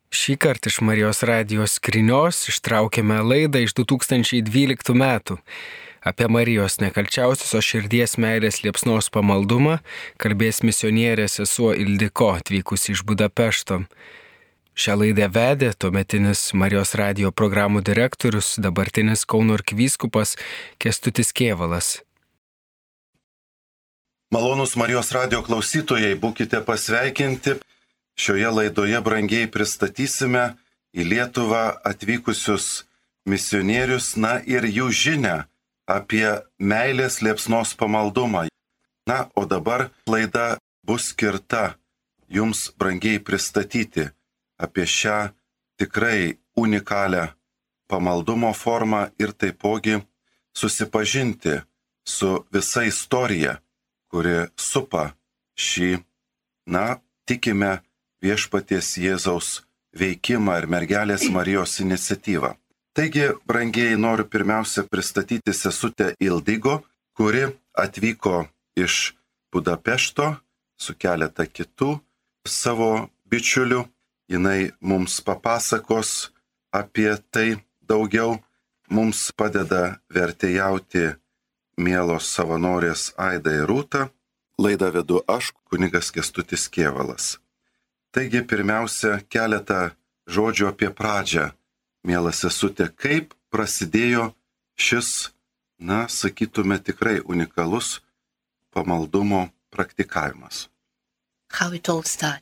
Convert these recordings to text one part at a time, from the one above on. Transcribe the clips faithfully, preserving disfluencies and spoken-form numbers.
Šį kartą iš Marijos radijos skrynios ištraukėme laidą iš du tūkstančiai dvyliktų metų. Apie Marijos nekalčiausios širdies meilės liepsnos pamaldumą kalbės misionierė sesuo Ildiko, atvykusi iš Budapešto. Šią laidą vedė tuometinis Marijos radijo programų direktorius, dabartinis Kauno arkivyskupas Kęstutis Kėvalas. Malonūs Marijos radijo klausytojai, būkite pasveikinti. Šioje laidoje brangiai pristatysime į Lietuvą atvykusius misionierius, na ir jų žinią apie meilės liepsnos pamaldumą. Na, o dabar laida bus skirta jums brangiai pristatyti apie šią tikrai unikalią pamaldumo formą ir taipogi susipažinti su visa istorija, kuri supa šį, na, tikime, viešpaties Jėzaus veikimą ir mergelės Marijos iniciatyvą. Taigi, brangiai, noriu pirmiausia pristatyti sesutę Ildigo, kuri atvyko iš Budapešto su keletą kitų savo bičiulių. Jinai mums papasakos apie tai daugiau. Mums padeda vertėjauti mielos savanorės Aida ir Rūta. Laidą vedu aš, kunigas Kęstutis Kėvalas. Taigi, pirmiausia, keletą žodžių apie pradžią, miela sesutė, kaip prasidėjo šis, na, sakytume, tikrai unikalus pamaldumo praktikavimas. How it all started.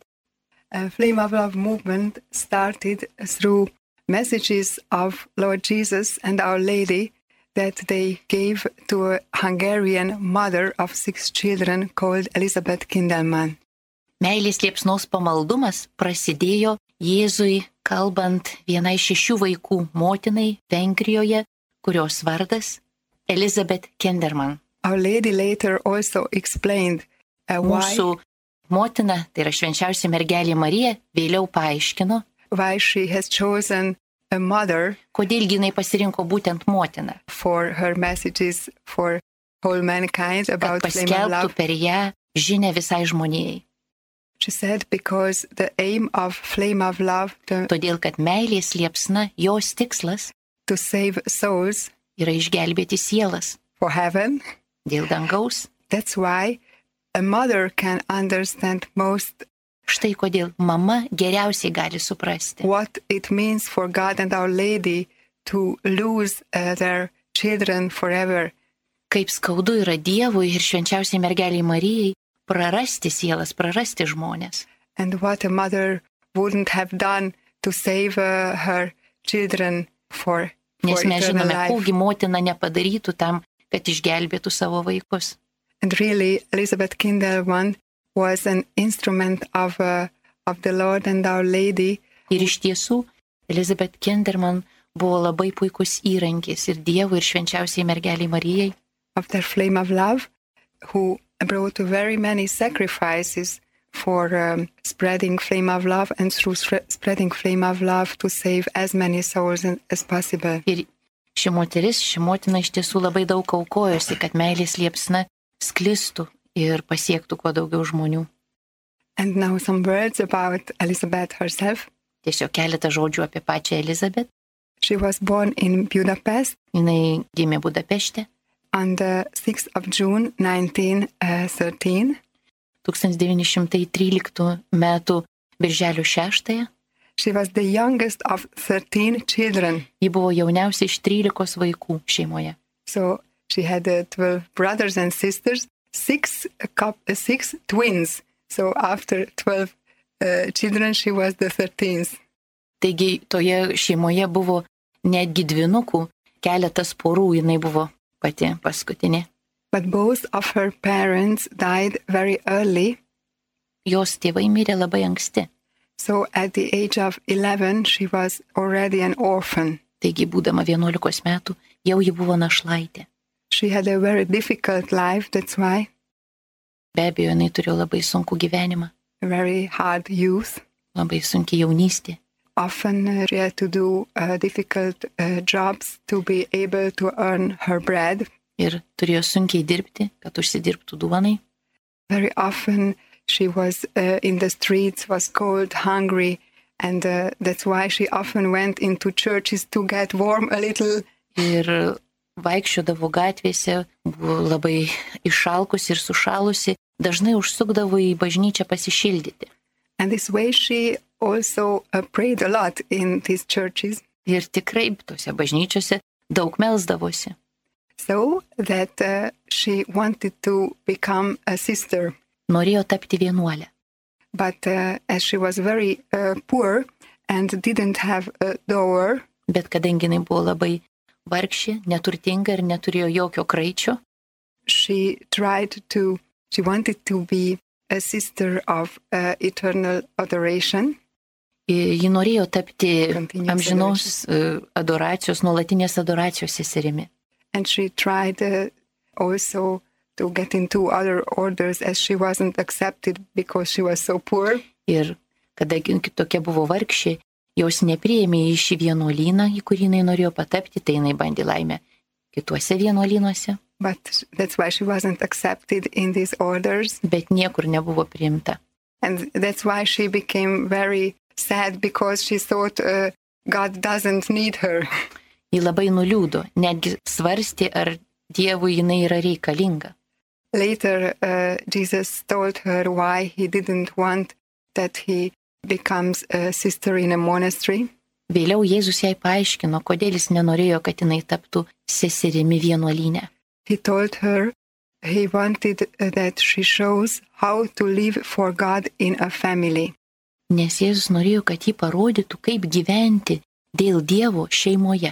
A Flame of Love movement started through messages of Lord Jesus and Our Lady that they gave to a Hungarian mother of six children called Elizabeth Kindelman. Meilės liepsnos pamaldumas prasidėjo Jėzui kalbant vienai šešių vaikų motinai Vengrijoje, kurios vardas Elizabeth Kindelman. Our Lady later also explained uh, why, Mūsų motina, tai yra švenčiausia mergelė Marija, vėliau paaiškino, why she has chosen a mother kodėl jinai pasirinko būtent motiną, for her messages for whole mankind kad about Flame of paskelbtų Love. per ją žinią visai žmonijai. She said because the aim of Flame of Love to, Todėl, kad meilės liepsna, jos tikslas to save souls yra išgelbėti sielas for heaven. dėl dangaus. That's why a mother can understand most Štai kodėl mama geriausiai gali suprasti, what it means for God and Our Lady to lose uh, their children forever. kaip skaudu yra Dievui ir švenčiausiai mergeliai Marijai prarasti sielas, prarasti žmonės. And what a mother wouldn't have done to save uh, her children for, for Nes mes eternal žinome, life. kogi motina nepadarytų tam, kad išgelbėtų savo vaikus. And really, Elizabeth Kindelman was an instrument of, uh, of the Lord and Our Lady. Ir iš tiesų, Elizabeth Kindelman buvo labai puikus įrankis ir Dievui, ir švenčiausiai mergeliai Marijai, Of their Flame of Love, who brought very many sacrifices for um, spreading Flame of Love and through sp- spreading Flame of Love to save as many souls as possible. Ir ši moteris, ši motina iš tiesų labai daug aukojosi, kad meilės liepsna sklistų ir pasiektų kuo daugiau žmonių. And now some words about Elizabeth herself. Tiesiog keletą žodžių apie pačią Elizabeth. She was born in Budapest Jinai gimė Budapešte on the sixth of June nineteen thirteen. tūkstantis devyni šimtai tryliktų metų birželio šeštąją. She was the youngest of thirteen children. Ji buvo jauniausia iš trylikos vaikų šeimoje. So she had uh, twelve brothers and sisters, six, uh, cup, uh, six twins. So after twelve uh, children, she was the thirteenth. Taigi toje šeimoje buvo netgi dvynukų, keletas porų, jinai buvo pati paskutinė. But both of her parents died very early. Jos tėvai mirė labai anksti. So at the age of eleven, she was already an orphan. Taigi, būdama vienuolikos metų, jau ji buvo našlaitė. She had a very difficult life, that's why. Be abejo, jinai turėjo labai sunkų gyvenimą, A very hard youth. labai sunki jaunystė. Often uh, she had to do uh, difficult uh, jobs to be able to earn her bread. Ir turėjo sunkiai dirbti, kad užsidirbtų duonai. Very often she was uh, in the streets, was cold, hungry, And uh, that's why she often went into churches to get warm a little. Ir vaikščiodavo gatvėse, buvo labai išalkusi ir sušalusi, dažnai užsukdavo į bažnyčią pasišildyti. And this way she also uh, prayed a lot in these churches. Ir tikrai tose bažnyčiose daug melsdavosi. So that uh, she wanted to become a sister. Norėjo tapti vienuolę. But uh, as she was very uh, poor and didn't have a dower, Bet kadangi jinai buvo labai vargšė, neturtinga ir neturėjo jokio kraičio, she tried to, she wanted to be a sister of uh, eternal adoration. ji norėjo tapti Continuous amžinos uh, adoracijos, nuolatinės adoracijos seserimi. And she tried uh, also to get into other orders as she wasn't accepted because she was so poor. Ir kadangi tokia buvo vargšė, jos nepriėmė į šį vienuolyną, į kurį jinai norėjo patapti, tai jinai bandė laimę kituose vienuolynuose. But that's why she wasn't accepted in these orders. Bet niekur nebuvo priimta. And that's why she became very sad because she thought uh, God doesn't need her. Ji labai nuliūdo, netgi svarstė, ar Dievui jinai yra reikalinga. Later, uh, Jesus told her why he didn't want that he becomes a sister in a monastery. Vėliau Jėzus jai paaiškino, kodėl jis nenorėjo, kad jinai taptų seserimi vienuolyne. He told her he wanted that she shows how to live for God in a family. Nes Jėzus norėjo, kad ji parodytų, kaip gyventi dėl Dievo šeimoje.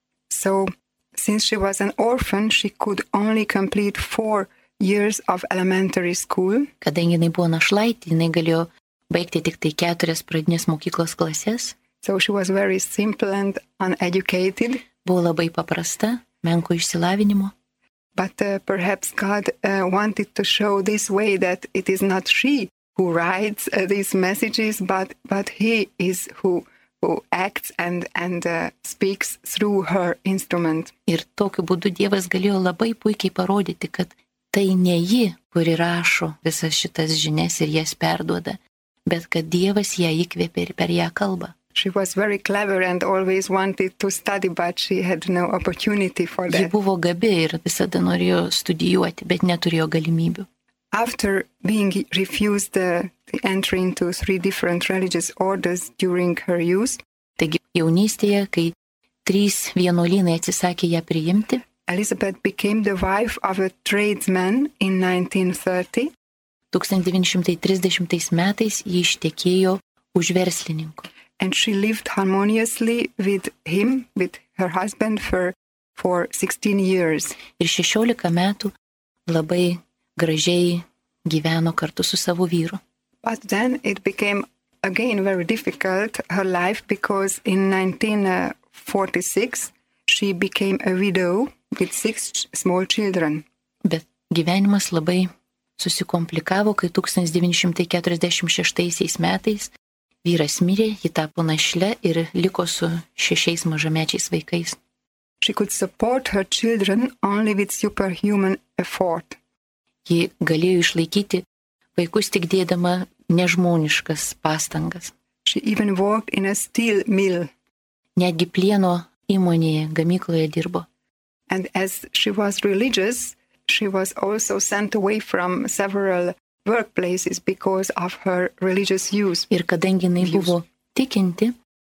So, since she was an orphan, she could only complete four years of elementary school. Kadangi jinai buvo našlaitė, jinai galėjo baigti tik tai keturias pradinės mokyklos klases. So she was very simple and uneducated. Buvo labai paprasta, menko išsilavinimo. But uh, perhaps God uh, wanted to show this way that it is not she who writes uh, these messages, but but he is who who acts and and uh, speaks through her instrument. Ir tokiu būdu Dievas galėjo labai puikiai parodyti, kad tai ne ji, kuri rašo visas šitas žinias ir jas perduoda, bet kad Dievas ją įkvėpė ir per ją kalba. She was very clever and always wanted to study, but she had no opportunity for Ji that. buvo gabi ir visada norėjo studijuoti, bet neturėjo galimybių. After being refused the, the entry into three different religious orders during her youth, Taigi jaunystėje, kai trys vienuolynai atsisakė ją priimti, Elizabeth became the wife of a tradesman in nineteen thirty. tūkstantis devyni šimtai trisdešimtais metais ji ištekėjo už verslininko. And she lived harmoniously with him, with her husband, for, for sixteen years. Ir šešiolika metų labai gražiai gyveno kartu su savo vyru. But then it became again very difficult, her life, because in nineteen forty-six she became a widow with six small children. Bet gyvenimas labai susikomplikavo, kai tūkstantis devyni šimtai keturiasdešimt šeštaisiais metais vyras mirė, ji tapo našle ir liko su šešiais mažamečiais vaikais. She could support her children only with superhuman effort. Ji galėjo išlaikyti vaikus tik dėdama nežmoniškas pastangas. She even worked in a steel mill. Netgi plieno įmonėje, gamykloje dirbo. And as she was religious, she was also sent away from several workplaces because of her religious views. Ir kadangi jinai buvo tikinti,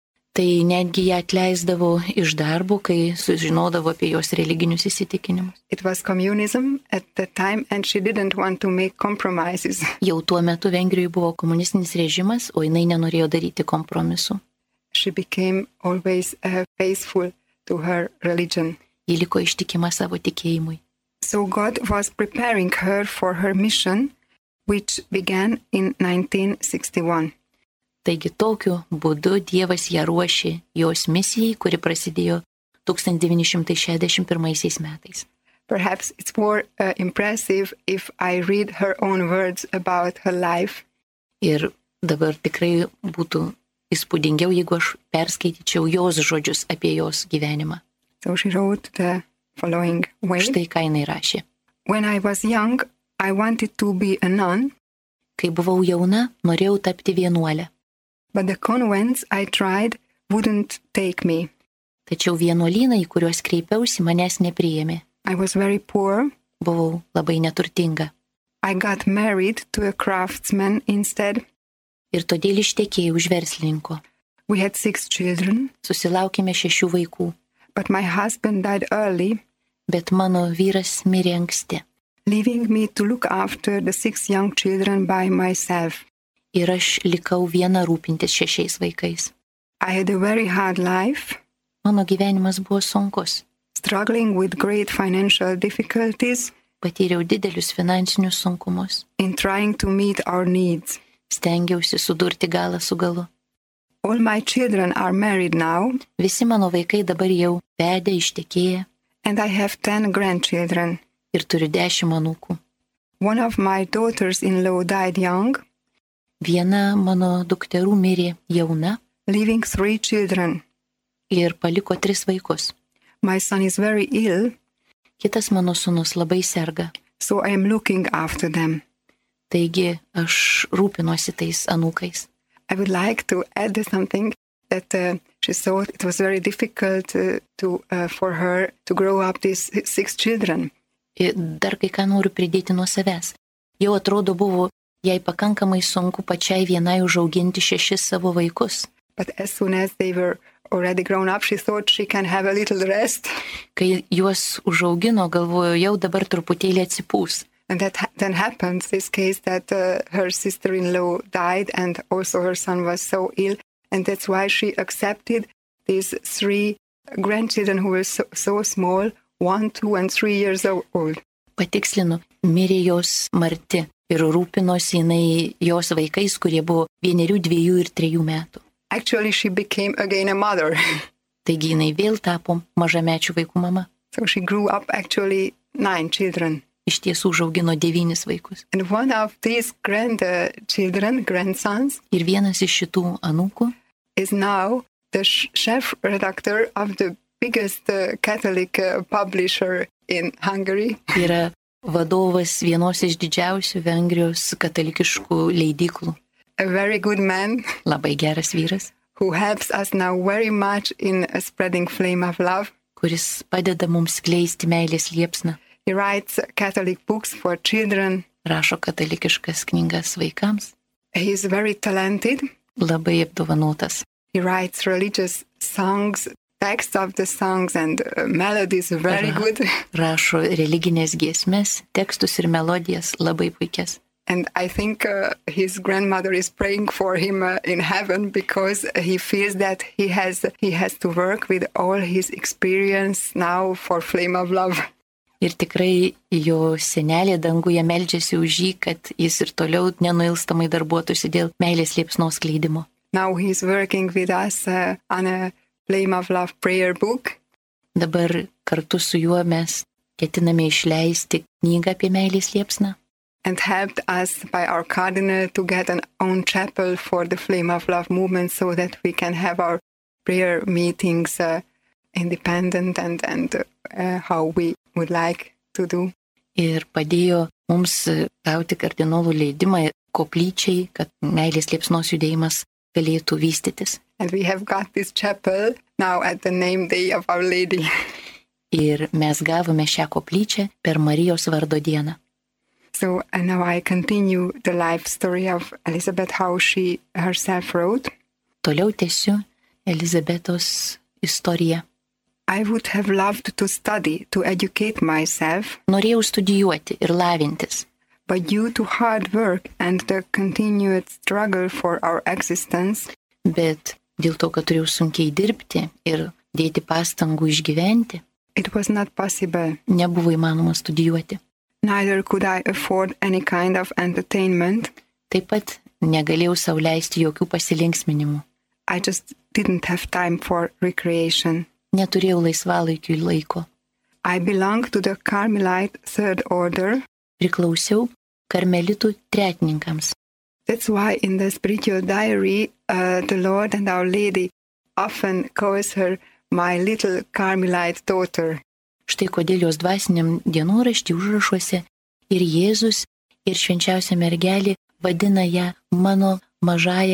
tai netgi ją atleisdavo iš darbo, kai sužinodavo apie jos religinius įsitikinimus. It was communism at that time and she didn't want to make compromises. Jau tuo metu Vengrijoje buvo komunistinis režimas, o jinai nenorėjo daryti kompromisų. She became always uh, faithful to her religion. Ji liko ištikima savo tikėjimui. So God was preparing her for her mission, which began in nineteen sixty-one. Taigi tokiu būdu Dievas ją ruošė jos misijai, kuri prasidėjo tūkstantis devyni šimtai šešiasdešimt pirmaisiais metais. Perhaps it's more uh, impressive if I read her own words about her life. Ir dabar tikrai būtų įspūdingiau, jeigu aš perskaityčiau jos žodžius apie jos gyvenimą. So she wrote the following way. Štai ką jinai rašė. When I was young, I wanted to be a nun. Kai buvau jauna, norėjau tapti vienuolę. but the convents I tried wouldn't take me. Tačiau vienuolynai, į kuriuos kreipiausi, manęs nepriėmė. I was very poor. Buvau labai neturtinga. I got married to a craftsman instead. Ir todėl ištekėjau už verslininko. We had six children. Susilaukėme šešių vaikų. But my husband died early. Bet mano vyras mirė anksti. Leaving me to look after the six young children by myself. Ir aš likau viena rūpintis šešiais vaikais. I had a very hard life. Mano gyvenimas buvo sunkus. Struggling with great financial difficulties. Patyriau didelius finansinius sunkumus. In trying to meet our needs. Stengiausi sudurti galą su galu. All my children are married now. Visi mano vaikai dabar jau vedę, ištekėję. And I have ten grandchildren. Ir turiu dešimt anūkų. One of my daughters-in-law died young. Viena mano dukterų mirė jauna. Leaving three children. Ir paliko tris vaikus. My son is very ill. Kitas mano sūnus labai serga. So I am looking after them. Taigi aš rūpinuosi tais anūkais. I would like to add something that uh, she thought it was very difficult uh, to, uh, for her to grow up these six children. Ir dar kai ką noriu pridėti nuo savęs. Jau atrodo buvo jai pakankamai sunku pačiai vienai užauginti šešis savo vaikus. But as soon as they were already grown up, she thought she can have a little rest. Kai juos užaugino, galvojo, jau dabar truputėlį atsipūs. And that ha- then happened, this case, that uh, her sister-in-law died and also her son was so ill. And that's why she accepted these three grandchildren who were so, so small, one, two, and three years old. Patikslinu, mirė jos marti ir rūpinosi jinai jos vaikais, kurie buvo vienerių, dviejų ir trejų metų. Actually, she became again a mother. Taigi jinai vėl tapo mažamečių vaikų mama. So she grew up actually nine children. Iš tiesų užaugino devynis vaikus. And one of these grandchildren, grandsons, ir vienas iš šitų anūkų is now the chef redactor of the biggest uh, Catholic uh, publisher in Hungary. Yra vadovas vienos iš didžiausių Vengrijos katalikiškų leidyklų. A very good man. Labai geras vyras. Who helps us now very much in uh, spreading flame of love. Kuris padeda mums skleisti meilės liepsną. He writes Catholic books for children. Rašo katalikiškas knygas vaikams. He is very talented. Labai apdovanotas. He writes religious songs, texts of the songs and uh, melodies very Ra- good. Rašo religinės giesmes, tekstus ir melodijas labai puikias. And I think uh, his grandmother is praying for him uh, in heaven because he feels that he has he has to work with all his experience now for Flame of Love. Ir tikrai jo senelė danguje meldžiasi už jį, kad jis ir toliau nenuilstamai darbuotųsi dėl meilės liepsnos skleidimo. Now he's working with us uh, on a Flame of Love prayer book. Dabar kartu su juo mes ketiname išleisti knygą apie meilės liepsną. And helped us by our cardinal to get an own chapel for the Flame of Love movement so that we can have our prayer meetings uh, independent and, and uh, how we would like to do. Ir padėjo mums gauti kardinolų leidimą koplyčiai, kad meilės liepsnos judėjimas galėtų vystytis. And we have got this chapel now at the name day of Our Lady. Ir mes gavome šią koplyčią per Marijos vardo dieną. So and now I continue the life story of Elizabeth, how she herself wrote. Toliau tęsiu Elizabetos istoriją. I would have loved to study, to educate myself. Norėjau studijuoti ir lavintis. But due to hard work and the continued struggle for our existence, bet dėl to, kad turėjau sunkiai dirbti ir dėti pastangų išgyventi, it was not possible. Nebuvo įmanoma studijuoti. Neither could I afford any kind of entertainment. Taip pat negalėjau sau leisti jokių pasilinksminimų. I just didn't have time for recreation. Neturėjau laisvalaikiui laiko. I belong to the Carmelite Third Order. Priklausiau karmelitų tretininkams. That's why in the spiritual diary, uh, the Lord and Our Lady often calls her my little Carmelite daughter. Štai kodėl jos dvasiniam dienoraštį užrašuose ir Jėzus, ir švenčiausia mergelė vadina ją mano mažąją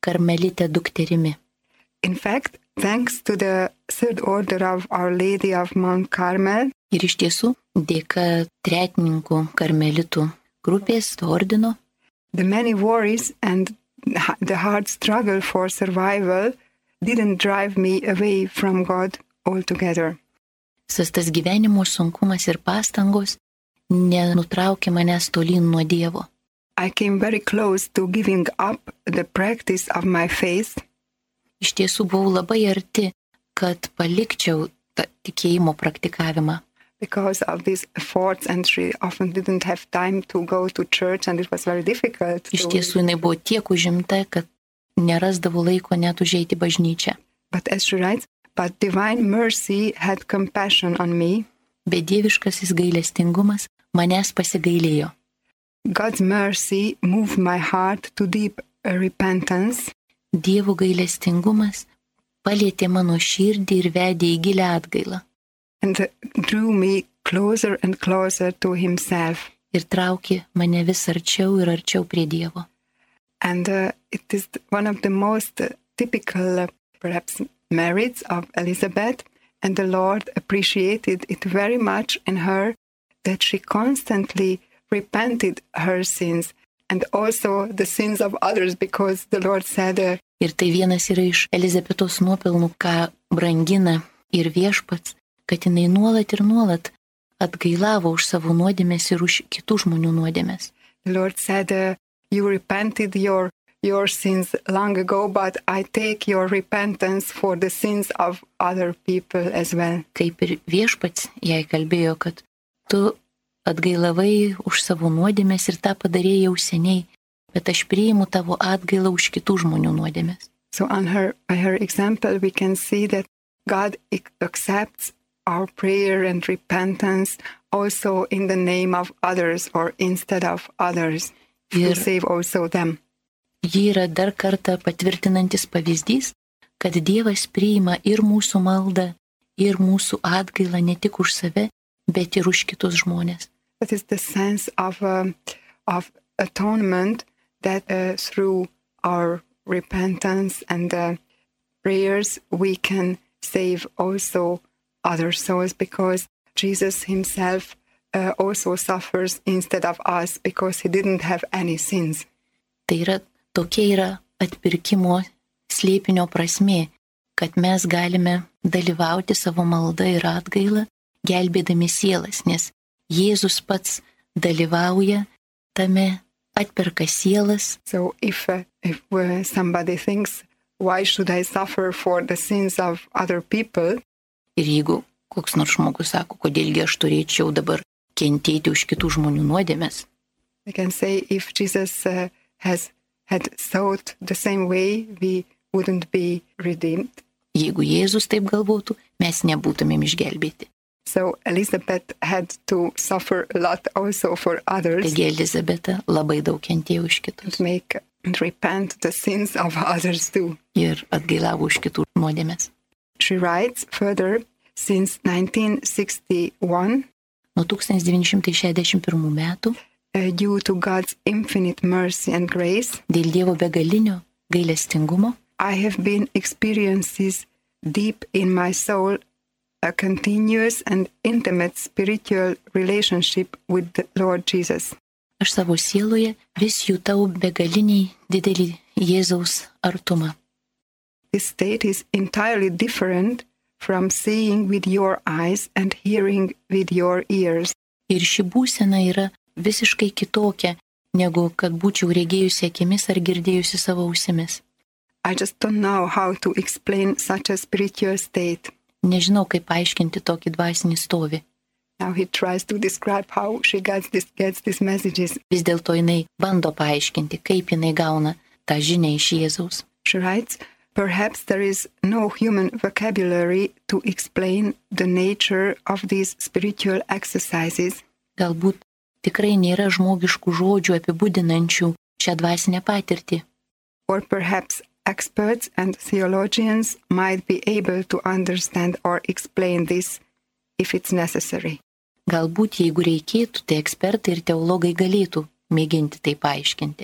karmelite dukterimi. In fact, thanks to the Third Order of Our Lady of Mount Carmel, Ir iš tiesų, dėka tretininkų karmelitų grupės, to ordino, the many worries and the hard struggle for survival didn't drive me away from God altogether. visas tas gyvenimo sunkumas ir pastangos nenutraukė manęs tolyn nuo Dievo. I came very close to giving up the practice of my faith. Iš tiesų buvau labai arti, kad palikčiau tą tikėjimo praktikavimą. Because of these efforts, and she often didn't have time to go to church, and it was very difficult. Iš to- tiesų jinai buvo tiek užimta, kad nerasdavo laiko net užeiti bažnyčią. But as she writes, but divine mercy had compassion on me. Bet dieviškasis gailestingumas manęs pasigailėjo. God's mercy moved my heart to deep repentance, Dievo gailestingumas palietė mano širdį ir vedė į gilią atgailą. and drew me closer and closer to himself. Ir traukė mane vis arčiau ir arčiau prie Dievo. And uh, it is one of the most uh, typical, uh, perhaps, merits of Elizabeth, and the Lord appreciated it very much in her, that she constantly repented her sins and also the sins of others, because the Lord said, uh, Ir tai vienas yra iš Elizabetos nuopelnų, ką brangina ir Viešpats, kad jinai nuolat ir nuolat atgailavo už savo nuodėmes ir už kitų žmonių nuodėmes. the Lord said, uh, you repented your your sins long ago, but I take your repentance for the sins of other people as well. Kaip ir Viešpats jai kalbėjo, kad tu atgailavai už savo nuodėmes ir tą padarėjai jau seniai, bet aš priimu tavo atgailą už kitų žmonių nuodėmes. So on her, by her example, we can see that God ac- accepts our prayer and repentance also in the name of others or instead of others, to Ir- save also them. Ji yra dar kartą patvirtinantis pavyzdys, kad Dievas priima ir mūsų maldą, ir mūsų atgailą ne tik už save, bet ir už kitus žmonės. That is the sense of, um, of atonement, that uh, through our repentance and uh, prayers we can save also other souls, because Jesus himself uh, also suffers instead of us, because he didn't have any sins. Tai yra, tokia yra atpirkimo slėpinio prasmė, kad mes galime dalyvauti savo maldą ir atgailą, gelbėdami sielas, nes Jėzus pats dalyvauja tame, atperka sielas. So if, uh, if uh, somebody thinks, why should I suffer for the sins of other people? Ir jeigu koks nors žmogus sako, kodėlgi aš turėčiau dabar kentėti už kitų žmonių nuodėmes, We can say if Jesus uh, has had thought the same way, we wouldn't be redeemed. jeigu Jėzus taip galvotų, mes nebūtumėm išgelbėti. So Elizabeth had to suffer a lot also for others, Taigi Elizabeta labai daug kentėjo už kitus and make and repent the sins of others too. ir atgailavo už kitų nuodėmes. She writes further, since nineteen sixty-one, Nuo tūkstantis devyni šimtai šešiasdešimt pirmų metų, uh, due to God's infinite mercy and grace, dėl Dievo begalinio gailestingumo, I have been experiences deep in my soul a continuous and intimate spiritual relationship with the Lord Jesus. aš savo sieloje vis jutau begaliniai didelį Jėzaus artumą. This state is entirely different from seeing with your eyes and hearing with your ears. Ir ši būsena yra visiškai kitokia, negu kad būčiau regėjusi akimis ar girdėjusi savo ausimis. I just don't know how to explain such a spiritual state. Nežinau, kaip paaiškinti tokį dvasinį stovį. Now he tries to describe how she gets, this, gets these messages. Vis dėlto jinai bando paaiškinti, kaip jinai gauna tą žinią iš Jėzaus. She writes, perhaps there is no human vocabulary to explain the nature of these spiritual exercises. Galbūt tikrai nėra žmogiškų žodžių apibūdinančių šią dvasinę patirtį. Or perhaps experts and theologians might be able to understand or explain this if it's necessary. Galbūt, jeigu reikėtų, tai ekspertai ir teologai galėtų mėginti tai paaiškinti.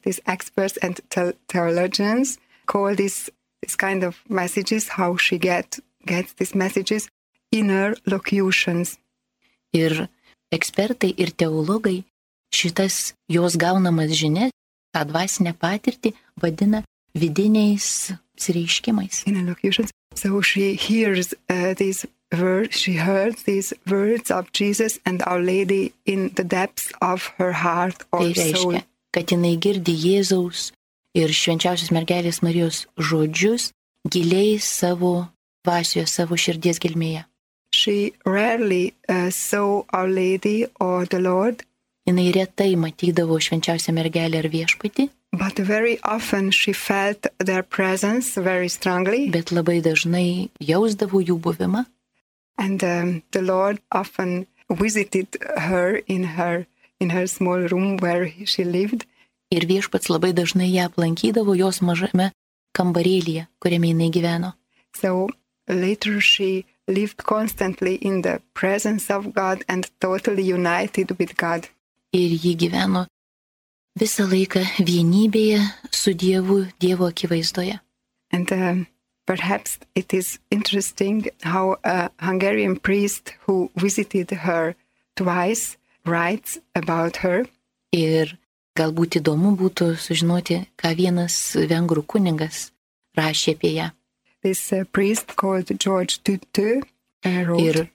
these experts and the- theologians call this, this kind of messages, how she get, gets these messages, inner locutions. Ir ekspertai ir teologai šitas jos gaunamas žinias, tą dvasinę patirtį vadina vidiniais apsireiškimais. Inner locutions. So she hears uh, these words, she heard these words of Jesus and Our Lady in the depths of her heart or Tai soul. reiškia, kad jinai girdi Jėzaus ir švenčiausios mergelės Marijos žodžius giliai savo dvasioje, savo širdies gelmėje. She rarely uh, saw Our Lady or the Lord, Jinai retai matydavo švenčiausią mergelę ar viešpatį, but very often she felt their presence very strongly. bet labai dažnai jausdavo jų buvimą. And um, the Lord often visited her in her in her small room where she lived. Ir viešpats labai dažnai ją aplankydavo jos mažame kambarėlyje, kuriame jinai gyveno. So later she lived constantly in the presence of God and totally united with God. Ir ji gyveno visą laiką vienybėje su Dievu, Dievo akivaizdoje. And um, perhaps it is interesting how a Hungarian priest who visited her twice writes about her. Ir galbūt įdomu būtų sužinoti, ką vienas vengrų kunigas rašė apie ją. This uh, priest called George Tutu uh, wrote, Ir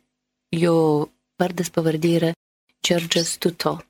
jo vardas pavardė yra Georgas Tuto.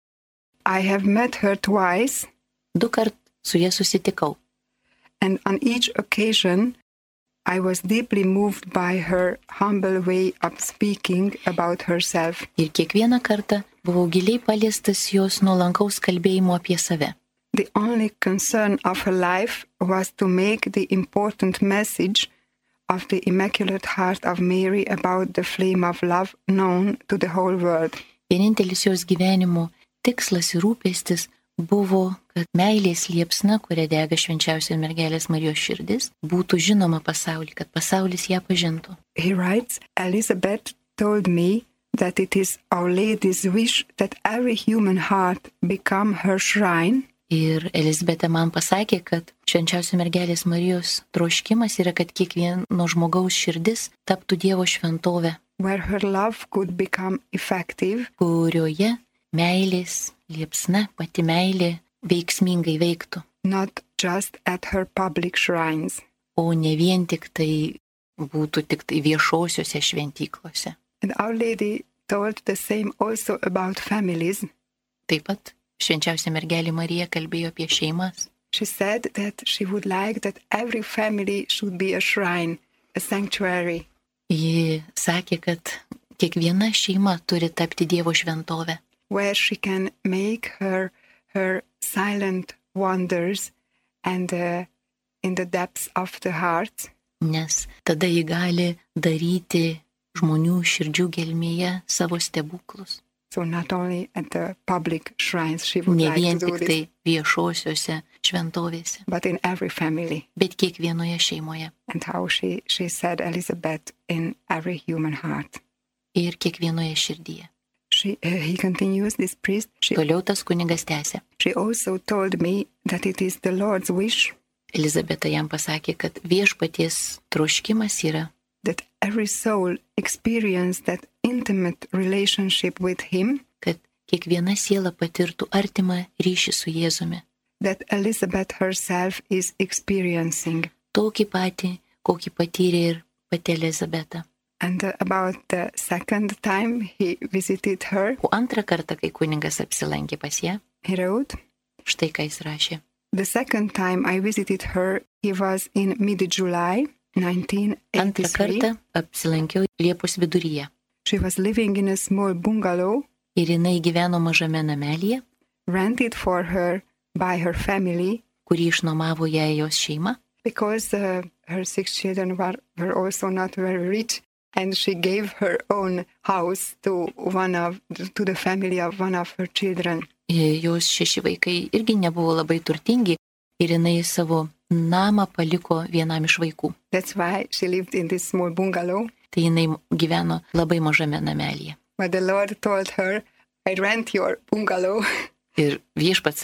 I have met her twice, Du kart su ja susitikau. and on each occasion I was deeply moved by her humble way of speaking about herself. Ir kiekvieną kartą buvau giliai paliestas jos nuolankaus kalbėjimo apie save. The only concern of her life was to make the important message of the Immaculate Heart of Mary about the flame of love known to the whole world. Vienintelis jos gyvenimo tikslas ir rūpestis buvo, kad meilės liepsna, kuria dega švenčiausios mergelės Marijos širdis, būtų žinoma pasauliui, kad pasaulis ją pažintų. He writes, Elizabeth told me that it is Our Lady's wish that every human heart become her shrine. Ir Elizabeta man pasakė, kad švenčiausios mergelės Marijos troškimas yra, kad kiekvieno žmogaus širdis taptų Dievo šventovė, Where her love could become effective, kurioje meilės liepsna, pati meilė veiksmingai veiktų, not just at her public shrines. o ne vien tik tai būtų tik tai viešosiuose šventyklose. And Our Lady told the same also about families. Taip pat švenčiausia mergelė Marija kalbėjo apie šeimas. She said that she would like that every family should be a shrine, a sanctuary. Ji sakė, kad kiekviena šeima turi tapti Dievo šventovę, where she can make her her silent wonders and uh, in the depths of the heart, nes tada ji gali daryti žmonių širdžių gelmėje savo stebuklus. so not only at the public shrines she would Ne like vien to do tik this, tai viešosiuose šventovėse, but in every family. bet kiekvienoje šeimoje And how she she said Elizabeth in every human heart. ir kiekvienoje širdyje. She uh, he continues, this priest. She Toliau tas kunigas tęsė. she also told me that it is the Lord's wish Elizabeta jam pasakė, kad viešpaties troškimas yra, that every soul experience that intimate relationship with Him kad kiekviena siela patirtų artimą ryšį su Jėzumi. that Elizabeth herself is experiencing. Tokį patį, kokį patyrė ir pati Elizabeta. And uh, about the second time he visited her, O antrą kartą, kai kuningas apsilankė pas ją, he wrote, štai ką jis rašė. the second time I visited her, he was in mid-July nineteen Antrą eighty-three. kartą apsilankiau Liepos viduryje. She was living in a small bungalow Ir jinai gyveno mažame namelyje, rented for her by her family kurį išnuomavo jai jos šeima, because uh, her six children were, were also not very rich. And she gave her own house to one of to the family of one of her children. Ir jos šeši vaikai irgi nebuvo labai turtingi ir jinai savo namą paliko vienam iš vaikų. That's why she lived in this small bungalow. Tai jinai gyveno labai mažame namelyje. But the Lord told her, I rent your bungalow. Ir viešpats sako,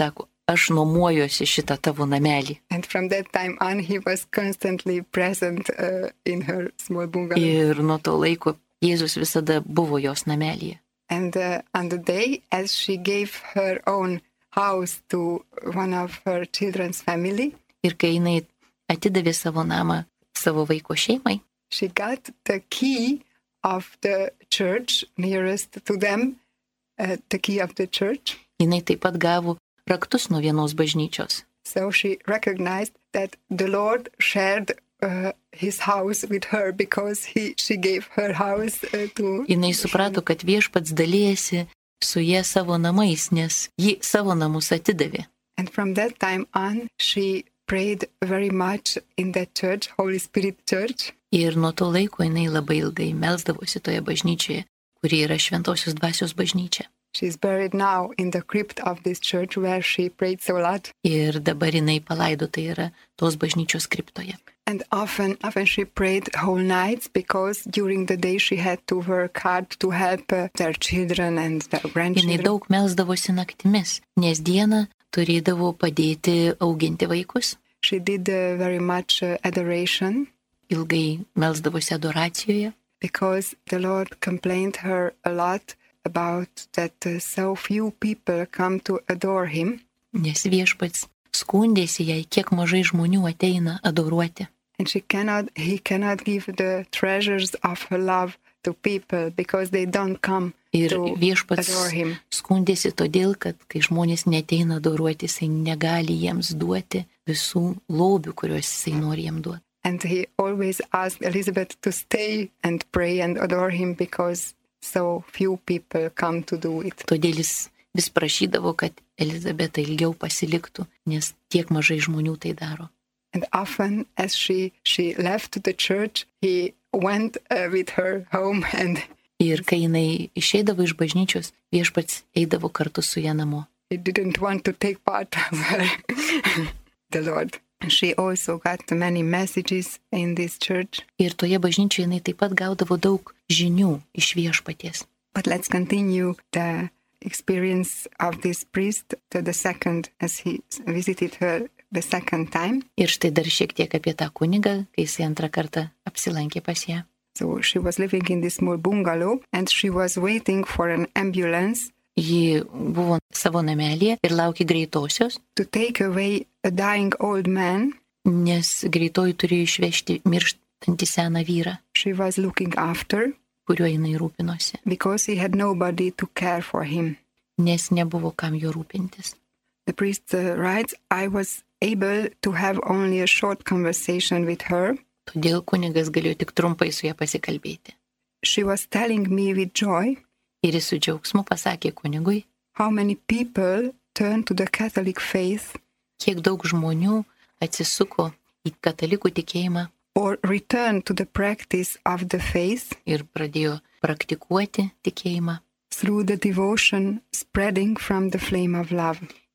aš nuomojuosi šitą tavo namelį. And from that time on, he was constantly present uh, in her small bungalow. Ir nuo to laiko Jėzus visada buvo jos namelyje. And uh, on the day, as she gave her own house to one of her children's family, Ir kai jinai atidavė savo namą savo vaiko šeimai, she got the key of the church nearest to them, uh, the key of the church. jinai taip pat gavo raktus nuo vienos bažnyčios. So she recognized that the Lord shared uh, his house with her because he, she gave her house uh, to... Jinai suprato, kad viešpats dalyjasi su jie savo namais, nes ji savo namus atidavė. And from that time on, she prayed very much in that church, Holy Spirit Church. Ir nuo to laiko jinai labai ilgai melsdavosi toje bažnyčioje, kuri yra Šventosios Dvasios bažnyčia. She's buried now in the crypt of this church where she prayed so a lot. Ir dabar jinai palaidota yra tos bažnyčios kriptoje. And often, often she prayed whole nights because during the day she had to work hard to help uh, their children and their Jinai grandchildren. daug melsdavosi naktimis, nes dieną turėdavo padėti auginti vaikus. She did uh, very much uh, adoration Ilgai melsdavosi adoracijoje, because the Lord complained her a lot about that uh, so few people come to adore him. nes viešpats skundėsi jai, kiek mažai žmonių ateina adoruoti. And she cannot, he cannot give the treasures of her love to people because they don't come Ir to viešpats adore him. skundėsi todėl, kad kai žmonės neteina adoruoti, jisai negali jiems duoti visų lobių, kuriuos jisai nori jiems duoti. And he always asked Elizabeth to stay and pray and adore him because so few people come to do it. Todėl jis vis prašydavo, kad Elizabeta ilgiau pasiliktų, nes tiek mažai žmonių tai daro. And often as she, she left the church, he went uh, with her home and Ir kai jinai išeidavo iš bažnyčios, viešpats eidavo kartu su ją namo. he didn't want to take part of her, the Lord. She also got many messages in this church. Ir toje bažnyčioje jinai taip pat gaudavo daug žinių iš viešpaties. But let's continue the experience of this priest to the second, as he visited her the second time. Ir štai dar šiek tiek apie tą kunigą, kai jisai antrą kartą apsilankė pas ją. So she was living in this small bungalow and she was waiting for an ambulance Ji buvo savo namelėje ir laukė greitosios, to take away a dying old man. nes greitoji turėjo išvežti mirštantį seną vyrą, She was looking after kuriuo jinai rūpinosi, because he had nobody to care for him. nes nebuvo kam jo rūpintis. The priest uh, writes, I was able to have only a short conversation with her. Todėl kunigas galėjo tik trumpai su ja pasikalbėti. She was telling me with joy Ir jis su džiaugsmu pasakė kunigui, how many people turned to the Catholic faith kiek daug žmonių atsisuko į katalikų tikėjimą or returned to the practice of the faith ir pradėjo praktikuoti tikėjimą through the devotion spreading from the flame of love.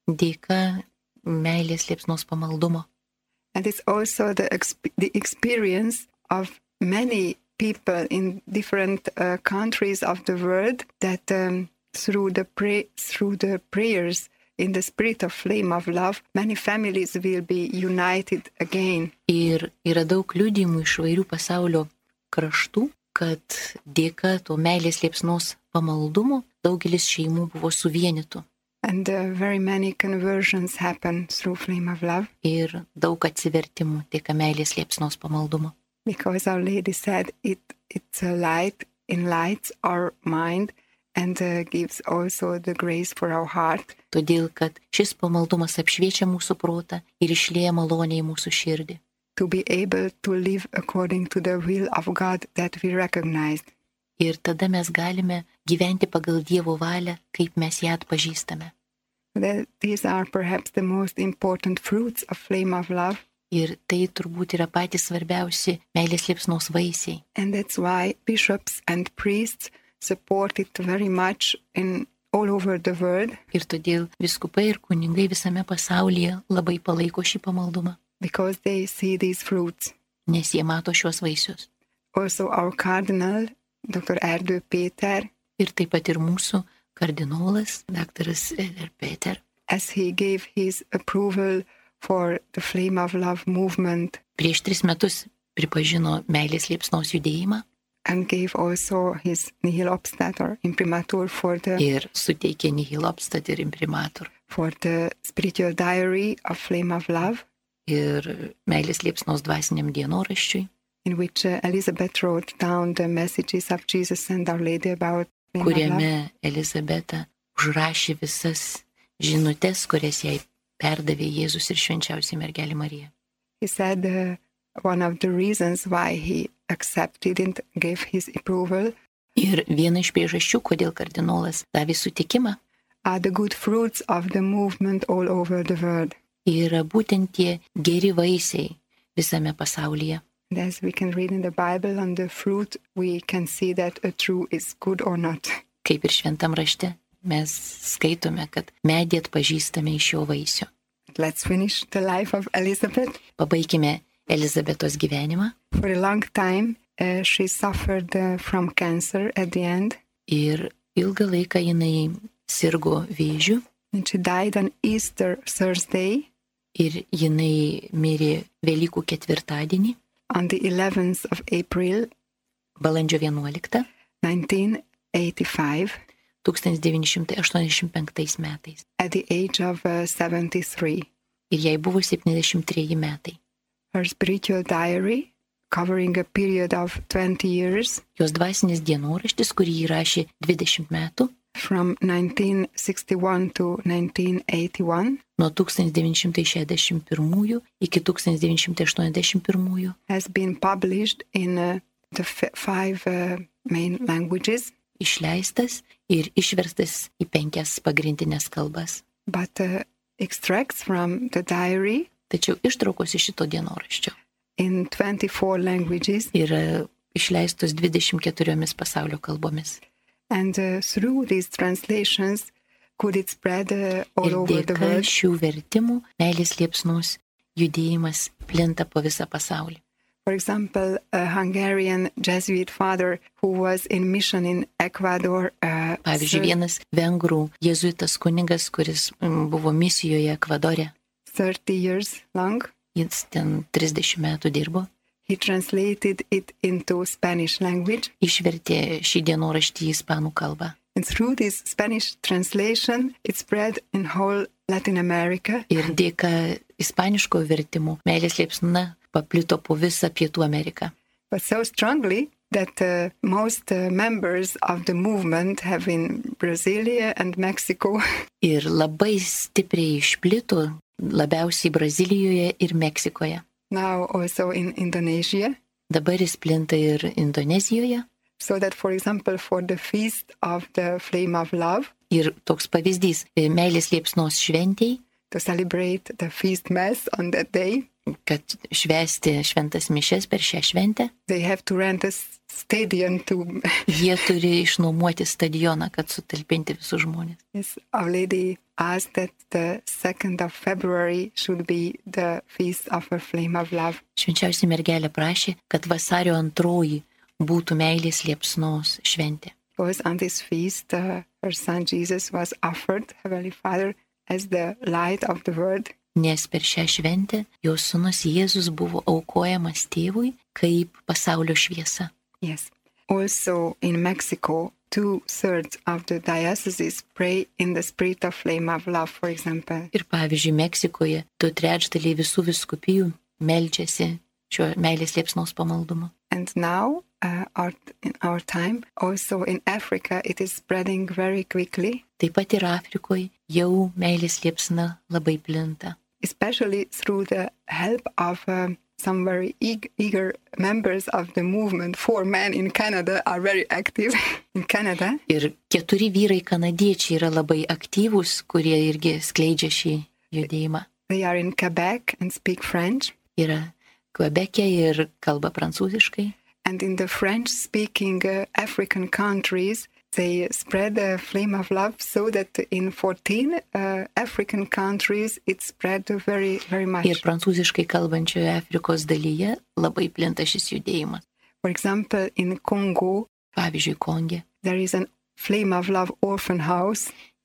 dėka meilės liepsnos pamaldumo. And it's also the, exp- the experience of many people in different uh, countries of the world that um, through the pray- through the prayers in the spirit of flame of love, many families will be united again. Ir yra daug liudijimų iš vairių pasaulio kraštų, kad dėka to meilės liepsnos pamaldumo daugelis šeimų buvo suvienytų. And uh, very many conversions happen through flame of love Ir daug atsivertimų dėka meilės liepsnos pamaldumo. because Our Lady said it it's a light, enlightens our mind and uh, gives also the grace for our heart. Todėl, kad šis pamaldumas apšviečia mūsų protą ir išlieja malonę į mūsų širdį. To be able to live according to the will of God that we recognize. Ir tada mes galime gyventi pagal Dievo valią, kaip mes ją atpažįstame. That these are perhaps the most important fruits of flame of love. Ir tai turbūt yra patys svarbiausi meilės liepsnos vaisiai. And that's why bishops and priests support it very much in all over the world, Ir todėl viskupai ir kunigai visame pasaulyje labai palaiko šį pamaldumą, because they see these fruits. nes jie mato šios vaisius. Also our cardinal, Doctor Erdő Péter, Ir taip pat ir mūsų kardinolas, daktaras Eder Peter, as he gave his approval for the Flame of Love movement. Prieš tris metus pripažino meilės liepsnos judėjimą. And gave also his nihil obstat or imprimatur for the Ir suteikė nihil obstat ir imprimatur. for the spiritual diary of Flame of Love, Ir meilės liepsnos dvasiniam dienoraščiui, in which uh, Elizabeth wrote down the messages of Jesus and Our Lady about Flame of Love. kuriame Elizabeta užrašė visas žinutes, kurias jai perdavė Jėzus ir švenčiausia mergelė Marija. He said uh, one of the reasons why he accepted and gave his approval Ir viena iš priežasčių, kodėl kardinolas davė sutikimą, are the good fruits of the movement all over the world. yra būtent tie geri vaisiai visame pasaulyje. And as we can read in the Bible, on the fruit we can see that a true is good or not. Kaip ir šventam rašte, mes skaitome, kad medį atpažįstame iš jo vaisių. Let's finish the life of Elizabeth. Pabaikime Elizabetos gyvenimą. For a long time, uh, she suffered uh, from cancer at the end, Ir ilgą laiką jinai sirgo vėžiu and she died on Easter Thursday, ir jinai mirė Velykų ketvirtadienį, on the eleventh of April, balandžio vienuoliktą, nineteen eighty-five, tūkstantis devyni šimtai aštuoniasdešimt penktais metais. at the age of uh, seventy-three. Ir jai buvo septyniasdešimt treji metai. Her spiritual diary, covering a period of twenty years, Jos dvasinis dienoraštis, kurį įrašė dvidešimt metų, from nineteen sixty-one to nineteen eighty-one, nuo tūkstantis devyni šimtai šešiasdešimt pirmųjų iki tūkstantis devyni šimtai aštuoniasdešimt pirmųjų, has been published in uh, the f- five uh, main languages, išleistas ir išverstas į penkias pagrindinės kalbas. but uh, extracts from the diary Tačiau ištraukos iš šito dienoraščio in twenty-four languages, yra išleistos dvidešimt keturiomis pasaulio kalbomis. and uh, through these translations could it spread uh, all Ir over the dėka world. šių vertimų meilės liepsnos judėjimas plinta po visą pasaulį. For example, a Hungarian Jesuit father who was in mission in Ecuador, uh, Pavyzdžiui, vienas vengrų jėzuitas kunigas, kuris mm, buvo misijoje Ekvadore, thirty years long, jis ten trisdešimt metų dirbo, he translated it into Spanish language. išvertė šį dienoraštį į ispanų kalbą. And through this Spanish translation, it spread in whole Latin America. Ir dėka ispaniško vertimų meilės liepsna paplito po visą Pietų Ameriką. But so strongly that uh, most uh, members of the movement have in Brasilia and Mexico Ir labai stipriai išplito labiausiai Brazilijoje ir Meksikoje. now also in Indonesia. Dabar jis plinta ir Indonezijoje. So that, for example, for the feast of the Flame of Love, Ir toks pavyzdys e, meilės liepsnos šventėjai, to celebrate the feast mass on that day, kad švęsti šventas mišes per šią šventę, they have to rent a s- stadium to. jie turi išnuomoti stadioną, kad sutalpinti visus žmonės. Yes, Our Lady asked that the second of February should be the feast of her Flame of Love. Švenčiausia mergelė prašė, kad vasario antroji būtų meilės liepsnos šventė. Because on this feast, uh, her son Jesus was offered, Heavenly Father, as the light of the world. Nes per šią šventę jos sūnus Jėzus buvo aukojamas tėvui kaip pasaulio šviesa. Yes. Also in Mexico, two-thirds of the dioceses pray in the spirit of Flame of Love, for example. Ir pavyzdžiui, Meksikoje du trečdaliai visų vyskupijų meldžiasi šiuo meilės liepsnos pamaldumu. And now, uh, our, in our time, also in Africa, it is spreading very quickly, Taip pat ir Afrikoje jau meilės liepsna labai plinta. especially through the help of um, some very eag- eager members of the movement. Four men in Canada are very active in Canada. Ir keturi vyrai kanadiečiai yra labai aktyvūs, kurie irgi skleidžia šį judėjimą. They are in Quebec and speak French. Yra Kvebeke ir kalba prancūziškai. And in the French-speaking uh, African countries, they spread the Flame of Love so that in fourteen uh, African countries it spread very, very much. Ir prancūziškai kalbančioje Afrikos dalyje labai plinta šis judėjimas. For example, in Congo, Pavyzdžiui, Konge there is an Flame of Love orphan house.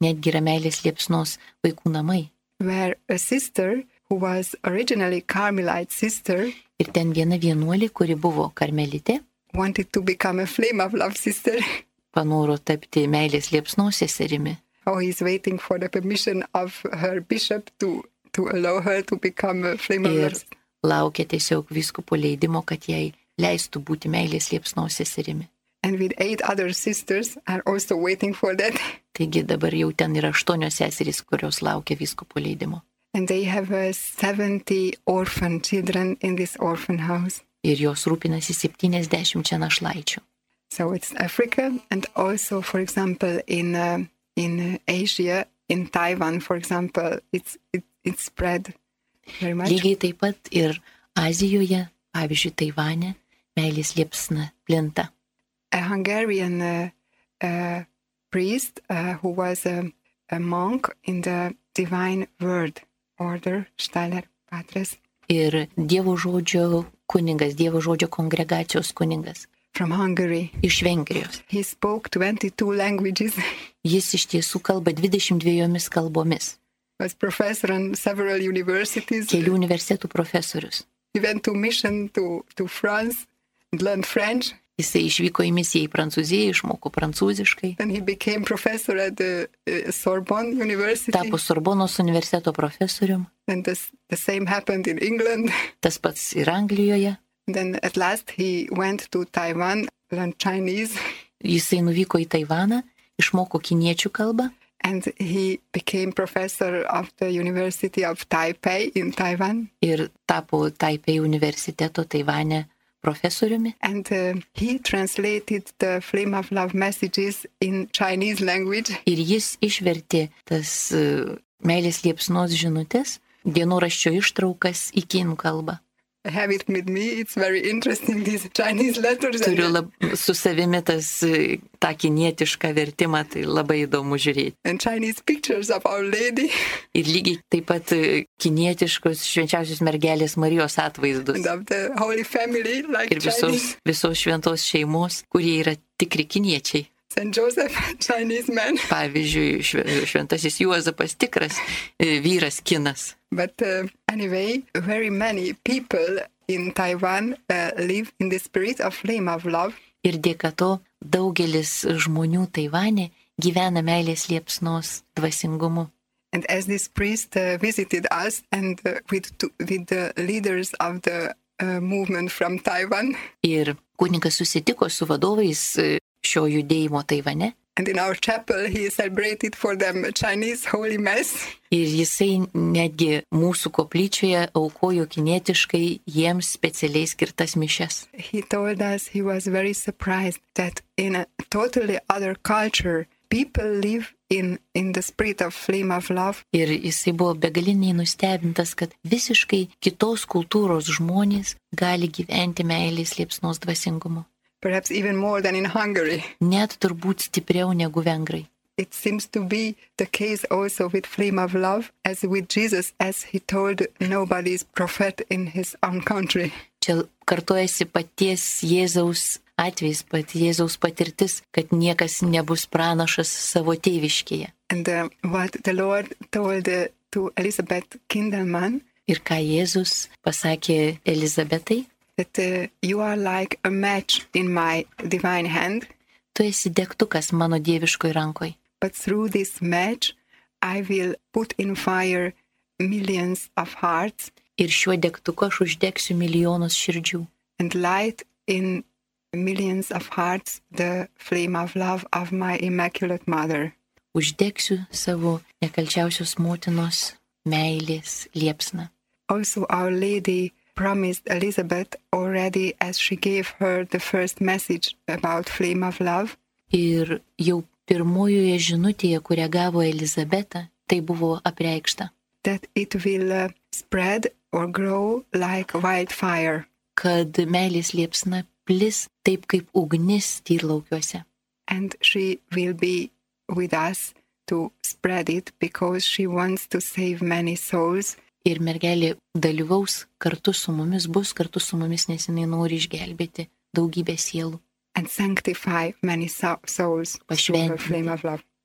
netgi yra meilės liepsnos vaikų namai. where a sister who was originally Carmelite sister Ir ten viena vienuolė, kuri buvo karmelitė, wanted to become a flame of love sister. panoro tapti meilės liepsnos seserimi. Oh, he's waiting for the permission of her bishop to, to allow her to become a flame of Ir love sister. laukia tiesiog vyskupo leidimo, kad jai leistų būti meilės liepsnos seserimi. And with eight other sisters are also waiting for that. Taigi dabar jau ten yra aštuonios seserys, kurios laukia vyskupo leidimo. And they have uh, seventy orphan children in this orphan house. Ir jos rūpinasi septyniasdešimčia našlaičių. So it's Africa, and also, for example, in uh, in uh, Asia, in Taiwan, for example, it's it, it's spread very much. Lygiai taip pat ir Azijoje, pavyzdžiui, Taivane, meilės liepsna plinta. A Hungarian uh, uh, priest uh, who was a, a monk in the Divine Word Order, Steiler Patres, Ir Dievo žodžio kuningas, Dievo žodžio kongregacijos kuningas from Hungary. iš Vengrijos. He spoke twenty-two languages, Jis iš tiesų kalba dvidešimt dviejomis kalbomis. was professor in several universities. Kelių universitetų profesorius. He went to mission to, to France and learned French. Jisai išvyko į misiją į Prancūziją, išmoko prancūziškai, And he became professor at the uh, Sorbonne University. tapo Sorbonos universiteto profesorium. And this, the same happened in England. Tas pats ir Anglijoje. Then at last he went to Taiwan, learned Chinese, Jisai nuvyko į Taivaną, išmoko kiniečių kalbą and he became professor of the University of Taipei in Taiwan. ir tapo Taipei universiteto Taivane profesoriumi. And uh, he translated the Flame of Love messages in Chinese language. Ir jis išvertė tas uh, meilės liepsnos žinutės, dienoraščio ištraukas į kinų kalbą. I have it with me. It's very interesting, these Chinese letters. Turiu And, lab, su savimi tas, uh, tą kinietišką vertimą, tai labai įdomu žiūrėti. and Chinese pictures of Our Lady Ir lygiai taip pat uh, kinietiškus švenčiausios mergelės Marijos atvaizdus. and of the Holy Family, like Ir visos, Chinese. visos šventos šeimos, kurie yra tikri kiniečiai. Saint Joseph, Chinese man. Pavyzdžiui, šve- šventasis Juozapas tikras e, vyras kinas. But uh, anyway, very many people in Taiwan uh, live in the spirit of flame of love. Ir dėka to daugelis žmonių Taivane gyvena meilės liepsnos dvasingumu. And as this priest uh, visited us and uh, with, to, with the leaders of the uh, movement from Taiwan, Ir kunigas susitiko su vadovais e, šio judėjimo Taivane. and in our chapel he celebrated for them a Chinese Holy Mass. Ir jisai netgi mūsų koplyčioje aukojo kinietiškai jiems specialiai skirtas mišes. He told us he was very surprised that in a totally other culture, people live in, in the spirit of flame of love. Ir jisai buvo begaliniai nustebintas, kad visiškai kitos kultūros žmonės gali gyventi meilės liepsnos dvasingumu. Perhaps even more than in Hungary. Net turbūt stipriau negu vengrai. It seems to be the case also with flame of love, as with Jesus, as he told nobody's prophet in his own country. Čia kartojasi paties Jėzaus atvejs, pat Jėzaus patirtis, kad niekas nebus pranašas savo tėviškėje. And uh, what the Lord told uh, to Elizabeth Kindelman, Ir ką Jėzus pasakė Elizabetai, that uh, you are like a match in my divine hand, tu esi degtukas mano dieviškoj rankoj. but through this match I will put in fire millions of hearts Ir šiuo degtuku aš uždegsiu milijonus širdžių. and light in millions of hearts the flame of love of my Immaculate Mother. Uždegsiu savo nekalčiausios motinos meilės liepsną. Also, Our Lady promised Elizabeth already as she gave her the first message about flame of love, Ir jau pirmojoje žinutėje, kurią gavo Elizabeta, tai buvo apreikšta, that it will uh, spread or grow like wildfire. kad meilės liepsna plis taip kaip ugnis tyrlaukiuose. And she will be with us to spread it because she wants to save many souls. Ir mergelė dalyvaus kartu su mumis, bus kartu su mumis, nes jinai nori išgelbėti daugybę sielų, And sanctify many so- souls through her flame of love.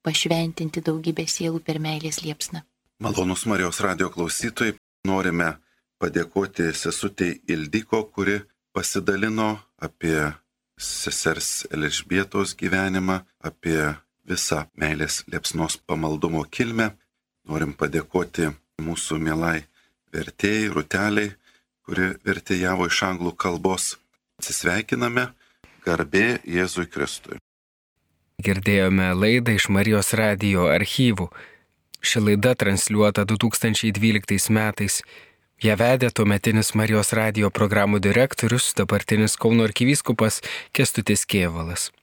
pašventinti daugybę sielų per meilės liepsną. Malonus Marijos radio klausytojai, norime padėkoti sesutei Ildiko, kuri pasidalino apie sesers Elžbietos gyvenimą, apie visą meilės liepsnos pamaldumo kilmę. Norim padėkoti mūsų mielai vertėjai, Rūteliai, kuri vertėjavo iš anglų kalbos. Atsisveikiname, garbė Jėzui Kristui. Girdėjome laidą iš Marijos radijo archyvų. Ši laida transliuota du tūkstančiai dvyliktais metais. Ją vedė tuometinis Marijos radijo programų direktorius, dabartinis Kauno arkivyskupas Kęstutis Kėvalas.